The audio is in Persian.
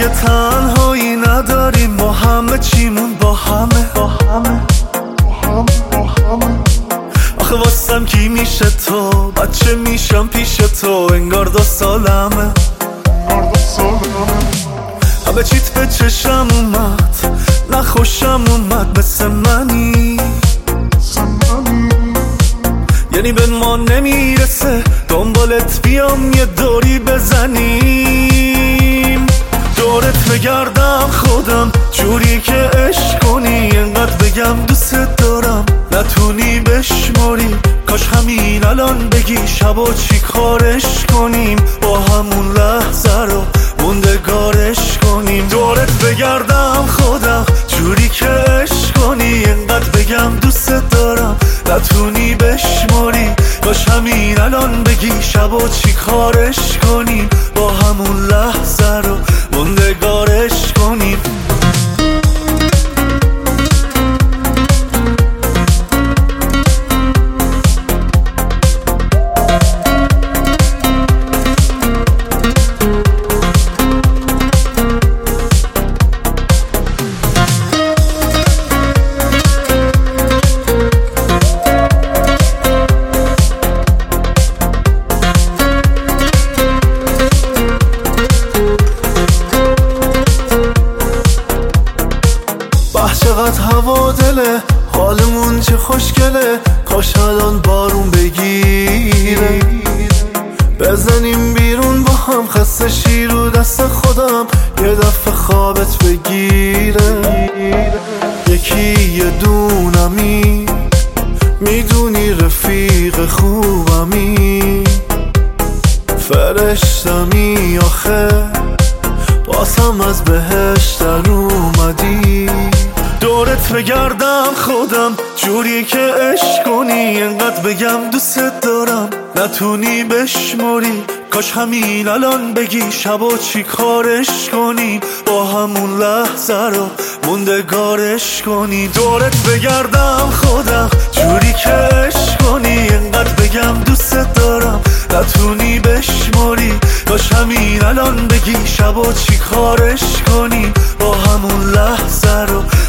دیگه تنهایی نداریم، با همه چیمون با همه آخه واسم کی میشه تو، بچه میشم پیش تو، انگار 2 سالمه. همه چیت به چشم اومد، نخوشم اومد، مثل منی یعنی به ما نمیرسه دنبالت بیام یه دوری بزنیم، دورت بگردم خودم جوری که عشق کنی، انقدر بگم دوست دارم نتونی بشماری، کاش همین الان بگی شبا چی کارش کنیم، با همون لحظه رو موندگارش کنیم، دورت بگردم خودم جوری که عشق کنی، انقدر بگم دوست دارم نتونی بشماری، کاش همین الان بگی شبا چی کارش کنیم، با همون لحظه رو موندگارش کنیم. چقدر هوا دله، حالمون چه خوشگله، کاش الان بارون بگیره، بزنیم بیرون با هم، خسته شی رو دست خودم یه دفعه خوابت بگیره، یکی یه دونمی میدونی رفیق خوبمی، فرشتمی آخه باسم از بهشت در اومدی، دورت بگردم خودم جوری که عشق کنی، انقدر بگم دوست دارم نتونی بشماری، کاش همین الان بگی شبا چی کارش کنیم، با همون لحظه رو موندگارش کنیم، دورت بگردم خودم جوری که عشق کنی، انقدر بگم دوست دارم نتونی بشماری، کاش همین الان بگی شبا چی کارش کنیم، با همون لحظه رو